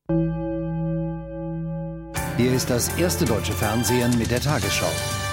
Hier ist das erste deutsche Fernsehen mit der Tagesschau.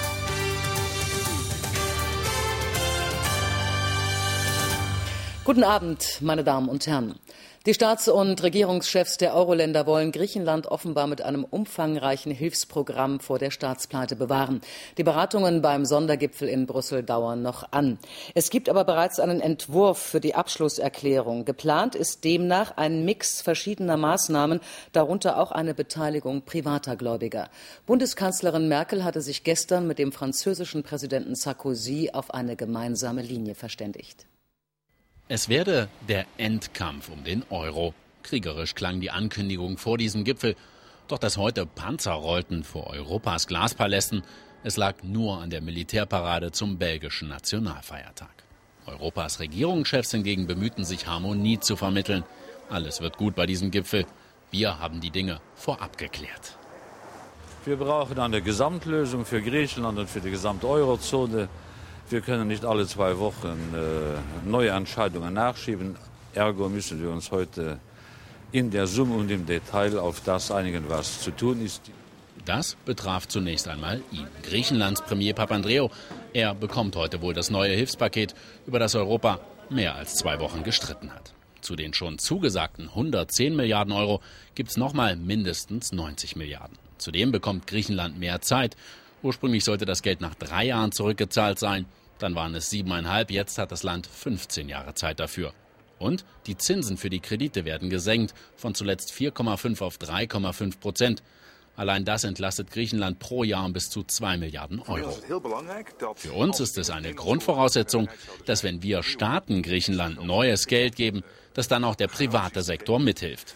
Guten Abend, meine Damen und Herren. Die Staats- und Regierungschefs der Euro-Länder wollen Griechenland offenbar mit einem umfangreichen Hilfsprogramm vor der Staatspleite bewahren. Die Beratungen beim Sondergipfel in Brüssel dauern noch an. Es gibt aber bereits einen Entwurf für die Abschlusserklärung. Geplant ist demnach ein Mix verschiedener Maßnahmen, darunter auch eine Beteiligung privater Gläubiger. Bundeskanzlerin Merkel hatte sich gestern mit dem französischen Präsidenten Sarkozy auf eine gemeinsame Linie verständigt. Es werde der Endkampf um den Euro. Kriegerisch klang die Ankündigung vor diesem Gipfel. Doch dass heute Panzer rollten vor Europas Glaspalästen, es lag nur an der Militärparade zum belgischen Nationalfeiertag. Europas Regierungschefs hingegen bemühten sich, Harmonie zu vermitteln. Alles wird gut bei diesem Gipfel. Wir haben die Dinge vorab geklärt. Wir brauchen eine Gesamtlösung für Griechenland und für die gesamte Eurozone. Wir können nicht alle 2 Wochen neue Entscheidungen nachschieben. Ergo müssen wir uns heute in der Summe und im Detail auf das einigen, was zu tun ist. Das betraf zunächst einmal ihn. Griechenlands Premier Papandreou. Er bekommt heute wohl das neue Hilfspaket, über das Europa mehr als 2 Wochen gestritten hat. Zu den schon zugesagten 110 Milliarden Euro gibt es nochmal mindestens 90 Milliarden. Zudem bekommt Griechenland mehr Zeit. Ursprünglich sollte das Geld nach 3 Jahren zurückgezahlt sein. Dann waren es 7,5. Jetzt hat das Land 15 Jahre Zeit dafür. Und die Zinsen für die Kredite werden gesenkt, von zuletzt 4,5 auf 3,5%. Allein das entlastet Griechenland pro Jahr um bis zu 2 Milliarden Euro. Für uns ist es eine Grundvoraussetzung, dass wenn wir Staaten Griechenland neues Geld geben, dass dann auch der private Sektor mithilft.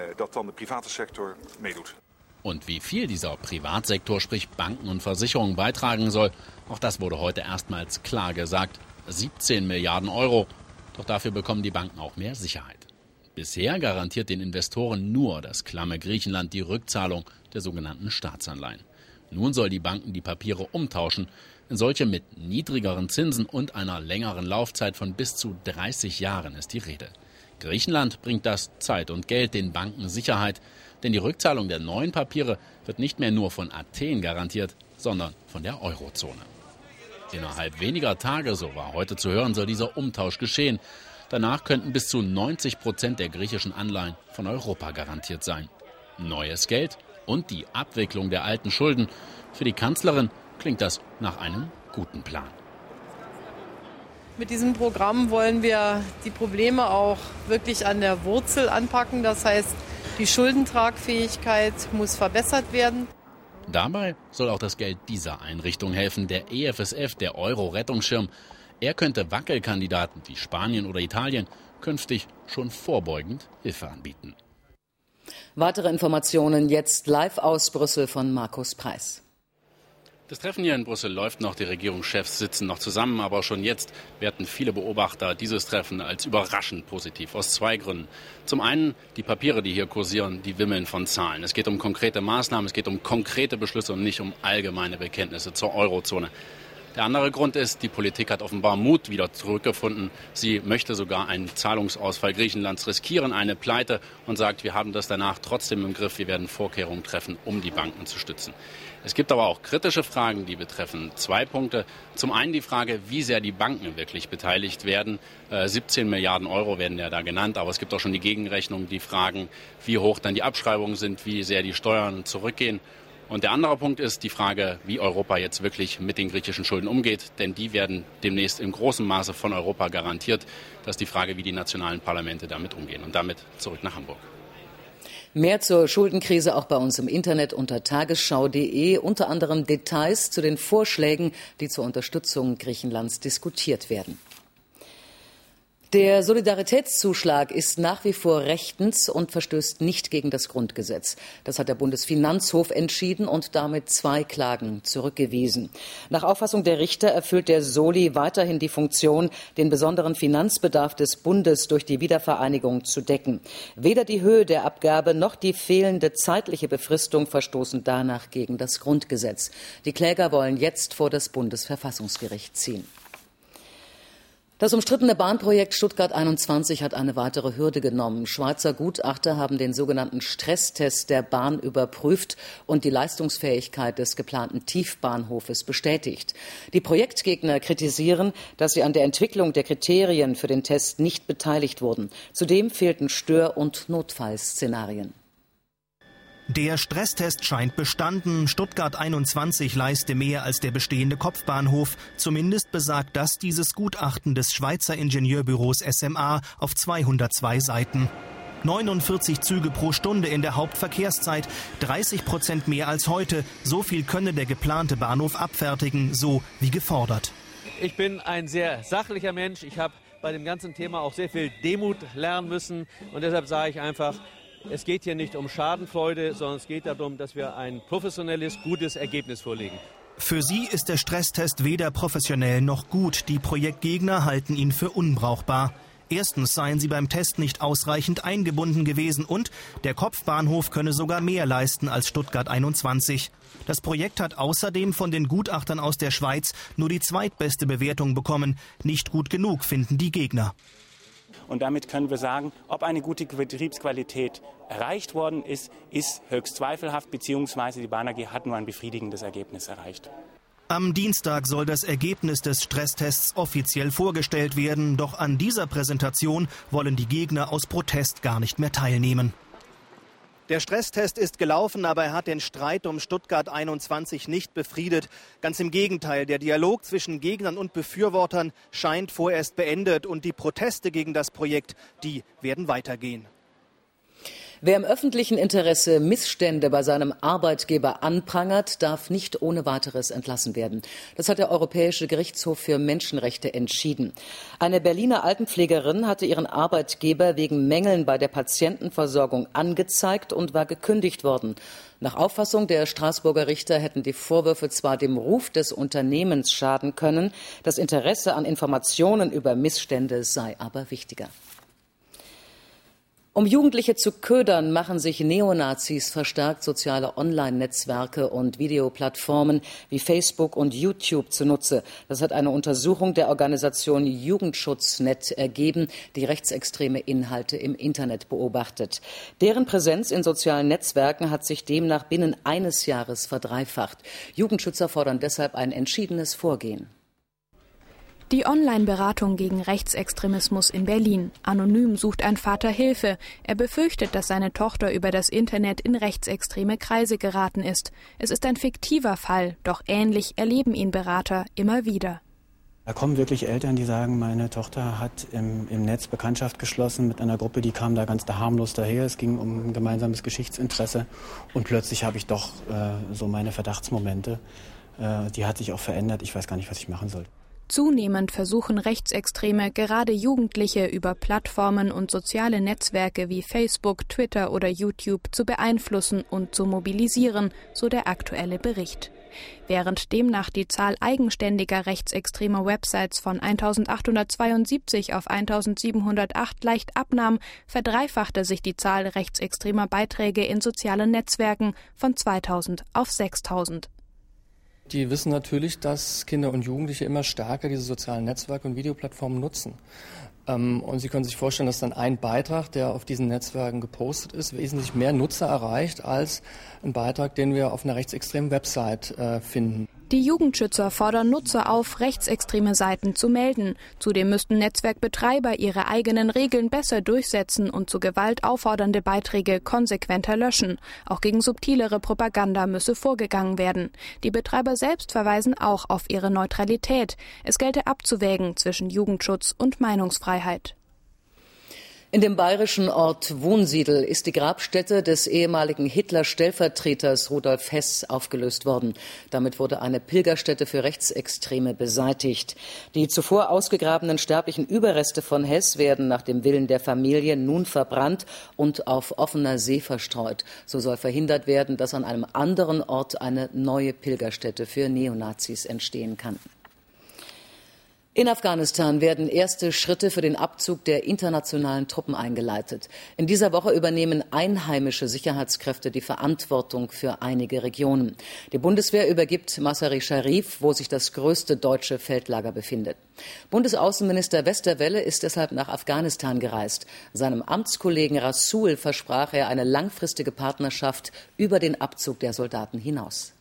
Und wie viel dieser Privatsektor, sprich Banken und Versicherungen, beitragen soll, auch das wurde heute erstmals klar gesagt. 17 Milliarden Euro. Doch dafür bekommen die Banken auch mehr Sicherheit. Bisher garantiert den Investoren nur das klamme Griechenland die Rückzahlung der sogenannten Staatsanleihen. Nun soll die Banken die Papiere umtauschen in solche mit niedrigeren Zinsen und einer längeren Laufzeit von bis zu 30 Jahren ist die Rede. Griechenland bringt das Zeit und Geld, den Banken Sicherheit, denn die Rückzahlung der neuen Papiere wird nicht mehr nur von Athen garantiert, sondern von der Eurozone. Innerhalb weniger Tage, so war heute zu hören, soll dieser Umtausch geschehen. Danach könnten bis zu 90% der griechischen Anleihen von Europa garantiert sein. Neues Geld und die Abwicklung der alten Schulden. Für die Kanzlerin klingt das nach einem guten Plan. Mit diesem Programm wollen wir die Probleme auch wirklich an der Wurzel anpacken. Das heißt, die Schuldentragfähigkeit muss verbessert werden. Dabei soll auch das Geld dieser Einrichtung helfen, der EFSF, der Euro-Rettungsschirm. Er könnte Wackelkandidaten wie Spanien oder Italien künftig schon vorbeugend Hilfe anbieten. Weitere Informationen jetzt live aus Brüssel von Markus Preis. Das Treffen hier in Brüssel läuft noch, die Regierungschefs sitzen noch zusammen, aber schon jetzt werten viele Beobachter dieses Treffen als überraschend positiv, aus 2 Gründen. Zum einen, die Papiere, die hier kursieren, die wimmeln von Zahlen. Es geht um konkrete Maßnahmen, es geht um konkrete Beschlüsse und nicht um allgemeine Bekenntnisse zur Eurozone. Der andere Grund ist, die Politik hat offenbar Mut wieder zurückgefunden. Sie möchte sogar einen Zahlungsausfall Griechenlands riskieren, eine Pleite, und sagt, wir haben das danach trotzdem im Griff, wir werden Vorkehrungen treffen, um die Banken zu stützen. Es gibt aber auch kritische Fragen, die betreffen 2 Punkte. Zum einen die Frage, wie sehr die Banken wirklich beteiligt werden. 17 Milliarden Euro werden ja da genannt, aber es gibt auch schon die Gegenrechnung, die fragen, wie hoch dann die Abschreibungen sind, wie sehr die Steuern zurückgehen. Und der andere Punkt ist die Frage, wie Europa jetzt wirklich mit den griechischen Schulden umgeht. Denn die werden demnächst in großem Maße von Europa garantiert. Das ist die Frage, wie die nationalen Parlamente damit umgehen. Und damit zurück nach Hamburg. Mehr zur Schuldenkrise auch bei uns im Internet unter tagesschau.de. Unter anderem Details zu den Vorschlägen, die zur Unterstützung Griechenlands diskutiert werden. Der Solidaritätszuschlag ist nach wie vor rechtens und verstößt nicht gegen das Grundgesetz. Das hat der Bundesfinanzhof entschieden und damit 2 Klagen zurückgewiesen. Nach Auffassung der Richter erfüllt der Soli weiterhin die Funktion, den besonderen Finanzbedarf des Bundes durch die Wiedervereinigung zu decken. Weder die Höhe der Abgabe noch die fehlende zeitliche Befristung verstoßen danach gegen das Grundgesetz. Die Kläger wollen jetzt vor das Bundesverfassungsgericht ziehen. Das umstrittene Bahnprojekt Stuttgart 21 hat eine weitere Hürde genommen. Schweizer Gutachter haben den sogenannten Stresstest der Bahn überprüft und die Leistungsfähigkeit des geplanten Tiefbahnhofes bestätigt. Die Projektgegner kritisieren, dass sie an der Entwicklung der Kriterien für den Test nicht beteiligt wurden. Zudem fehlten Stör- und Notfallszenarien. Der Stresstest scheint bestanden. Stuttgart 21 leiste mehr als der bestehende Kopfbahnhof. Zumindest besagt das dieses Gutachten des Schweizer Ingenieurbüros SMA auf 202 Seiten. 49 Züge pro Stunde in der Hauptverkehrszeit, 30% mehr als heute. So viel könne der geplante Bahnhof abfertigen, so wie gefordert. Ich bin ein sehr sachlicher Mensch. Ich habe bei dem ganzen Thema auch sehr viel Demut lernen müssen. Und deshalb sage ich einfach, es geht hier nicht um Schadenfreude, sondern es geht darum, dass wir ein professionelles, gutes Ergebnis vorlegen. Für sie ist der Stresstest weder professionell noch gut. Die Projektgegner halten ihn für unbrauchbar. Erstens seien sie beim Test nicht ausreichend eingebunden gewesen und der Kopfbahnhof könne sogar mehr leisten als Stuttgart 21. Das Projekt hat außerdem von den Gutachtern aus der Schweiz nur die zweitbeste Bewertung bekommen. Nicht gut genug, finden die Gegner. Und damit können wir sagen, ob eine gute Betriebsqualität erreicht worden ist, ist höchst zweifelhaft, beziehungsweise die Bahn AG hat nur ein befriedigendes Ergebnis erreicht. Am Dienstag soll das Ergebnis des Stresstests offiziell vorgestellt werden. Doch an dieser Präsentation wollen die Gegner aus Protest gar nicht mehr teilnehmen. Der Stresstest ist gelaufen, aber er hat den Streit um Stuttgart 21 nicht befriedet. Ganz im Gegenteil, der Dialog zwischen Gegnern und Befürwortern scheint vorerst beendet und die Proteste gegen das Projekt, die werden weitergehen. Wer im öffentlichen Interesse Missstände bei seinem Arbeitgeber anprangert, darf nicht ohne weiteres entlassen werden. Das hat der Europäische Gerichtshof für Menschenrechte entschieden. Eine Berliner Altenpflegerin hatte ihren Arbeitgeber wegen Mängeln bei der Patientenversorgung angezeigt und war gekündigt worden. Nach Auffassung der Straßburger Richter hätten die Vorwürfe zwar dem Ruf des Unternehmens schaden können, das Interesse an Informationen über Missstände sei aber wichtiger. Um Jugendliche zu ködern, machen sich Neonazis verstärkt soziale Online-Netzwerke und Videoplattformen wie Facebook und YouTube zunutze. Das hat eine Untersuchung der Organisation Jugendschutznet ergeben, die rechtsextreme Inhalte im Internet beobachtet. Deren Präsenz in sozialen Netzwerken hat sich demnach binnen eines Jahres verdreifacht. Jugendschützer fordern deshalb ein entschiedenes Vorgehen. Die Online-Beratung gegen Rechtsextremismus in Berlin. Anonym sucht ein Vater Hilfe. Er befürchtet, dass seine Tochter über das Internet in rechtsextreme Kreise geraten ist. Es ist ein fiktiver Fall, doch ähnlich erleben ihn Berater immer wieder. Da kommen wirklich Eltern, die sagen, meine Tochter hat im Netz Bekanntschaft geschlossen mit einer Gruppe, die kam da ganz harmlos daher. Es ging um ein gemeinsames Geschichtsinteresse und plötzlich habe ich doch so meine Verdachtsmomente. Die hat sich auch verändert. Ich weiß gar nicht, was ich machen soll. Zunehmend versuchen Rechtsextreme, gerade Jugendliche über Plattformen und soziale Netzwerke wie Facebook, Twitter oder YouTube zu beeinflussen und zu mobilisieren, so der aktuelle Bericht. Während demnach die Zahl eigenständiger rechtsextremer Websites von 1872 auf 1708 leicht abnahm, verdreifachte sich die Zahl rechtsextremer Beiträge in sozialen Netzwerken von 2000 auf 6000. Die wissen natürlich, dass Kinder und Jugendliche immer stärker diese sozialen Netzwerke und Videoplattformen nutzen. Und Sie können sich vorstellen, dass dann ein Beitrag, der auf diesen Netzwerken gepostet ist, wesentlich mehr Nutzer erreicht als ein Beitrag, den wir auf einer rechtsextremen Website finden. Die Jugendschützer fordern Nutzer auf, rechtsextreme Seiten zu melden. Zudem müssten Netzwerkbetreiber ihre eigenen Regeln besser durchsetzen und zu Gewalt auffordernde Beiträge konsequenter löschen. Auch gegen subtilere Propaganda müsse vorgegangen werden. Die Betreiber selbst verweisen auch auf ihre Neutralität. Es gelte abzuwägen zwischen Jugendschutz und Meinungsfreiheit. In dem bayerischen Ort Wunsiedel ist die Grabstätte des ehemaligen Hitler-Stellvertreters Rudolf Hess aufgelöst worden. Damit wurde eine Pilgerstätte für Rechtsextreme beseitigt. Die zuvor ausgegrabenen sterblichen Überreste von Hess werden nach dem Willen der Familie nun verbrannt und auf offener See verstreut. So soll verhindert werden, dass an einem anderen Ort eine neue Pilgerstätte für Neonazis entstehen kann. In Afghanistan werden erste Schritte für den Abzug der internationalen Truppen eingeleitet. In dieser Woche übernehmen einheimische Sicherheitskräfte die Verantwortung für einige Regionen. Die Bundeswehr übergibt Mazar-e-Sharif, wo sich das größte deutsche Feldlager befindet. Bundesaußenminister Westerwelle ist deshalb nach Afghanistan gereist. Seinem Amtskollegen Rasul versprach er eine langfristige Partnerschaft über den Abzug der Soldaten hinaus.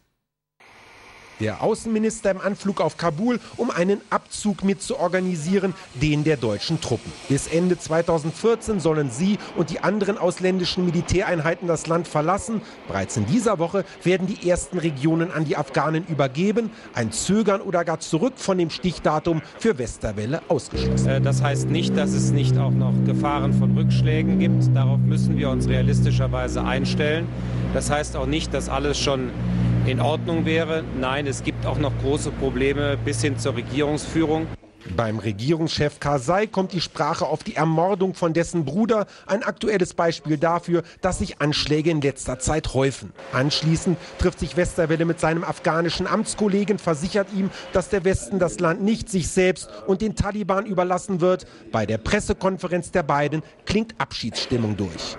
Der Außenminister im Anflug auf Kabul, um einen Abzug mit zu organisieren, den der deutschen Truppen. Bis Ende 2014 sollen sie und die anderen ausländischen Militäreinheiten das Land verlassen. Bereits in dieser Woche werden die ersten Regionen an die Afghanen übergeben. Ein Zögern oder gar zurück von dem Stichdatum für Westerwelle ausgeschlossen. Das heißt nicht, dass es nicht auch noch Gefahren von Rückschlägen gibt. Darauf müssen wir uns realistischerweise einstellen. Das heißt auch nicht, dass alles schon in Ordnung wäre. Nein, es gibt auch noch große Probleme bis hin zur Regierungsführung. Beim Regierungschef Karzai kommt die Sprache auf die Ermordung von dessen Bruder. Ein aktuelles Beispiel dafür, dass sich Anschläge in letzter Zeit häufen. Anschließend trifft sich Westerwelle mit seinem afghanischen Amtskollegen, versichert ihm, dass der Westen das Land nicht sich selbst und den Taliban überlassen wird. Bei der Pressekonferenz der beiden klingt Abschiedsstimmung durch.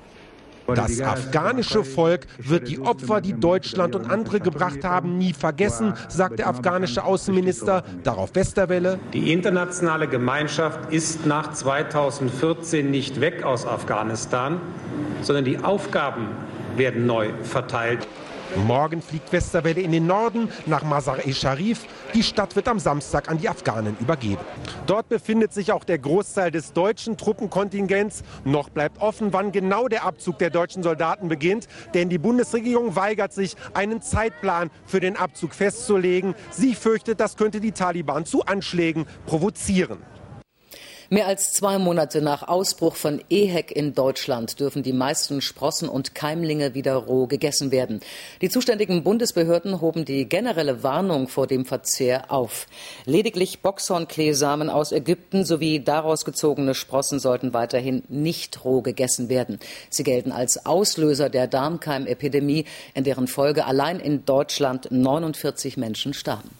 Das afghanische Volk wird die Opfer, die Deutschland und andere gebracht haben, nie vergessen, sagt der afghanische Außenminister. Darauf Westerwelle: Die internationale Gemeinschaft ist nach 2014 nicht weg aus Afghanistan, sondern die Aufgaben werden neu verteilt. Morgen fliegt Westerwelle in den Norden nach Mazar-e-Sharif. Die Stadt wird am Samstag an die Afghanen übergeben. Dort befindet sich auch der Großteil des deutschen Truppenkontingents. Noch bleibt offen, wann genau der Abzug der deutschen Soldaten beginnt. Denn die Bundesregierung weigert sich, einen Zeitplan für den Abzug festzulegen. Sie fürchtet, das könnte die Taliban zu Anschlägen provozieren. Mehr als 2 Monate nach Ausbruch von EHEC in Deutschland dürfen die meisten Sprossen und Keimlinge wieder roh gegessen werden. Die zuständigen Bundesbehörden hoben die generelle Warnung vor dem Verzehr auf. Lediglich Boxhornkleesamen aus Ägypten sowie daraus gezogene Sprossen sollten weiterhin nicht roh gegessen werden. Sie gelten als Auslöser der Darmkeimepidemie, in deren Folge allein in Deutschland 49 Menschen starben.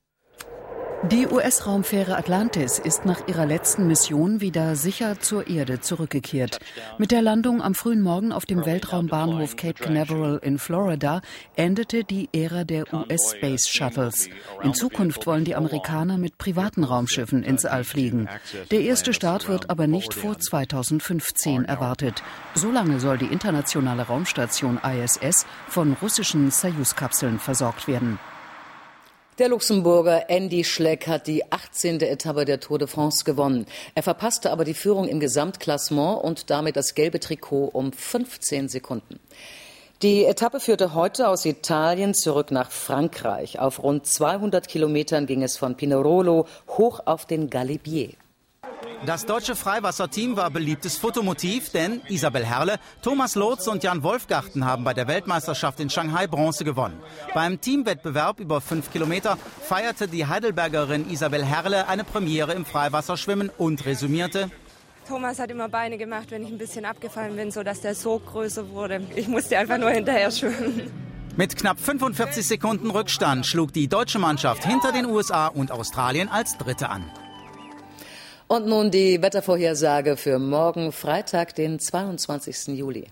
Die US-Raumfähre Atlantis ist nach ihrer letzten Mission wieder sicher zur Erde zurückgekehrt. Mit der Landung am frühen Morgen auf dem Weltraumbahnhof Cape Canaveral in Florida endete die Ära der US-Space Shuttles. In Zukunft wollen die Amerikaner mit privaten Raumschiffen ins All fliegen. Der erste Start wird aber nicht vor 2015 erwartet. Solange soll die internationale Raumstation ISS von russischen Soyuz-Kapseln versorgt werden. Der Luxemburger Andy Schleck hat die 18. Etappe der Tour de France gewonnen. Er verpasste aber die Führung im Gesamtklassement und damit das gelbe Trikot um 15 Sekunden. Die Etappe führte heute aus Italien zurück nach Frankreich. Auf rund 200 Kilometern ging es von Pinerolo hoch auf den Galibier. Das deutsche Freiwasserteam war beliebtes Fotomotiv, denn Isabel Herrle, Thomas Lotz und Jan Wolfgarten haben bei der Weltmeisterschaft in Shanghai Bronze gewonnen. Beim Teamwettbewerb über 5 Kilometer feierte die Heidelbergerin Isabel Herrle eine Premiere im Freiwasserschwimmen und resümierte: Thomas hat immer Beine gemacht, wenn ich ein bisschen abgefallen bin, sodass der Sog größer wurde. Ich musste einfach nur hinterher schwimmen. Mit knapp 45 Sekunden Rückstand schlug die deutsche Mannschaft hinter den USA und Australien als Dritte an. Und nun die Wettervorhersage für morgen, Freitag, den 22. Juli.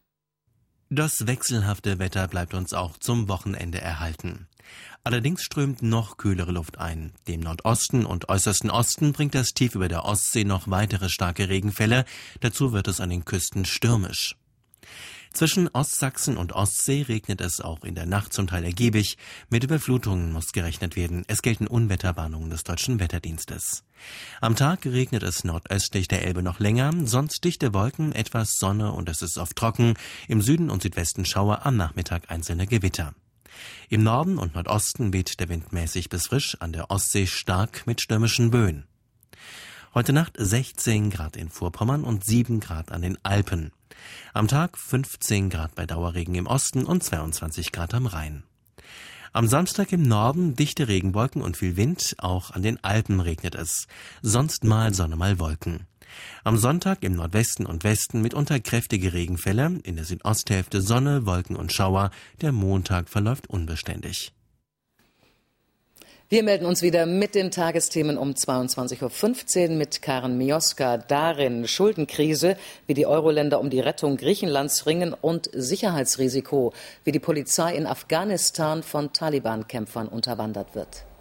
Das wechselhafte Wetter bleibt uns auch zum Wochenende erhalten. Allerdings strömt noch kühlere Luft ein. Dem Nordosten und äußersten Osten bringt das Tief über der Ostsee noch weitere starke Regenfälle. Dazu wird es an den Küsten stürmisch. Zwischen Ostsachsen und Ostsee regnet es auch in der Nacht zum Teil ergiebig. Mit Überflutungen muss gerechnet werden. Es gelten Unwetterwarnungen des Deutschen Wetterdienstes. Am Tag regnet es nordöstlich der Elbe noch länger, sonst dichte Wolken, etwas Sonne und es ist oft trocken. Im Süden und Südwesten Schauer, am Nachmittag einzelne Gewitter. Im Norden und Nordosten weht der Wind mäßig bis frisch, an der Ostsee stark mit stürmischen Böen. Heute Nacht 16 Grad in Vorpommern und 7 Grad an den Alpen. Am Tag 15 Grad bei Dauerregen im Osten und 22 Grad am Rhein. Am Samstag im Norden dichte Regenwolken und viel Wind, auch an den Alpen regnet es. Sonst mal Sonne, mal Wolken. Am Sonntag im Nordwesten und Westen mitunter kräftige Regenfälle, in der Südosthälfte Sonne, Wolken und Schauer. Der Montag verläuft unbeständig. Wir melden uns wieder mit den Tagesthemen um 22.15 Uhr mit Karen Mioska. Darin Schuldenkrise, wie die Euro-Länder um die Rettung Griechenlands ringen, und Sicherheitsrisiko, wie die Polizei in Afghanistan von Taliban-Kämpfern unterwandert wird.